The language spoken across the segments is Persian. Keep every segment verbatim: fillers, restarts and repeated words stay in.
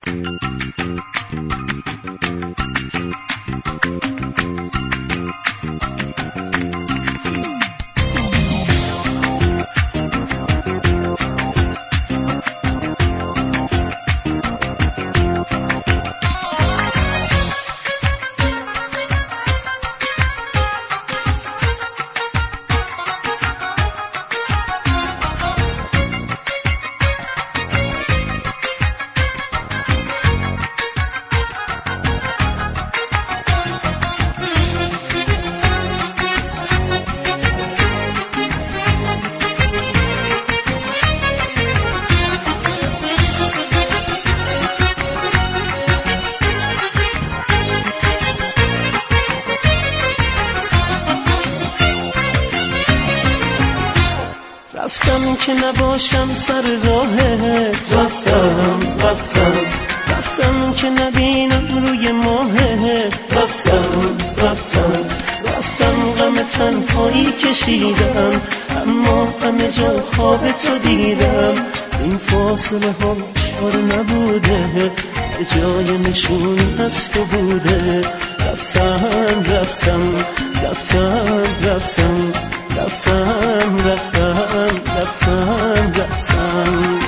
رفتم که نباشم سر راهت، رفتم رفتم رفتم که نبینم روی ماهت، رفتم رفتم رفتم غم تنهایی کشیدم، اما همه جا خواب تو دیدم. این فاصله ها چار نبوده، جای نشون از تو بوده. رفتم رفتم رفتم رفتم رفتم رفتم رفتم رفتم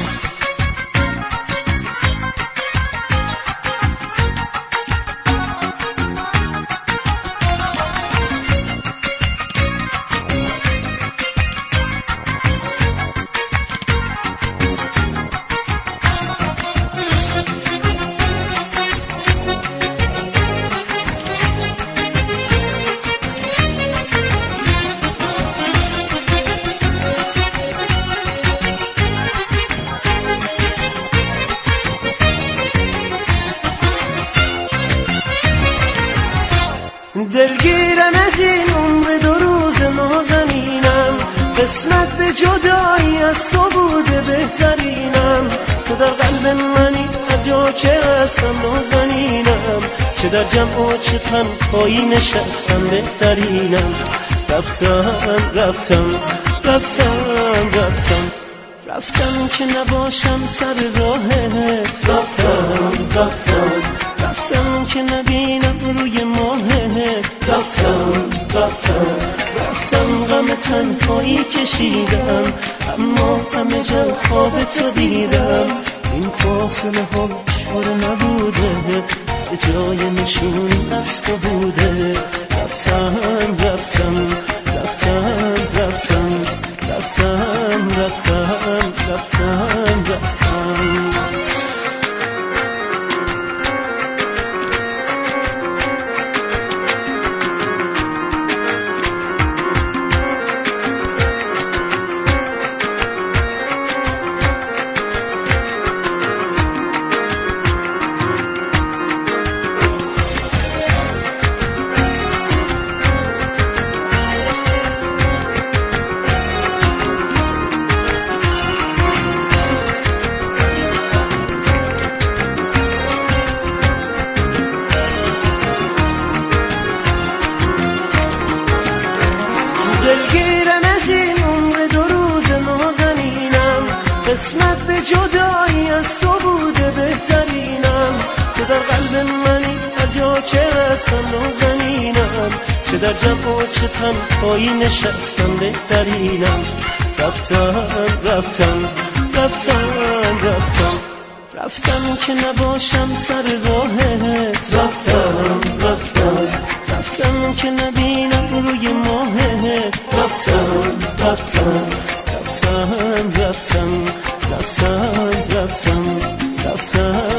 دلگیرم از این عمر دو روز نازنینم، قسمت به جدایی از تو بوده بهترینم. تو در قلب منی هر جا که هستم نازنینم، چه در جمع و چه تنهایی نشستم بهترینم. رفتم رفتم رفتم رفتم رفتم که نباشم سر راهت، رفتم رفتم رفتم که نبینم روی ماهت، رفتم رفتم رفتم غم تنهایی کشیدم، اما همه جا خواب تو دیدم. این فاصله ها چاره نبوده، جای نشون از تو بوده. رفتم رفتم رفتم رفتم رفتم رفتم رفتم رفتم دلگیرم از این عمر دو روز نازنینم، قسمت به جدایی از تو بوده بهترینم. تو در قلب منی هر جا که هستم نازنینم، چه در جمع و چه تنهایی نشستم بهترینم. رفتم رفتم رفتم رفتم رفتم که نباشم سر راهت، رفتم رفتم رفتم که نبینم روی ماهت، رفتم رفتم رفتم رفتم رفتم رفتم رفتم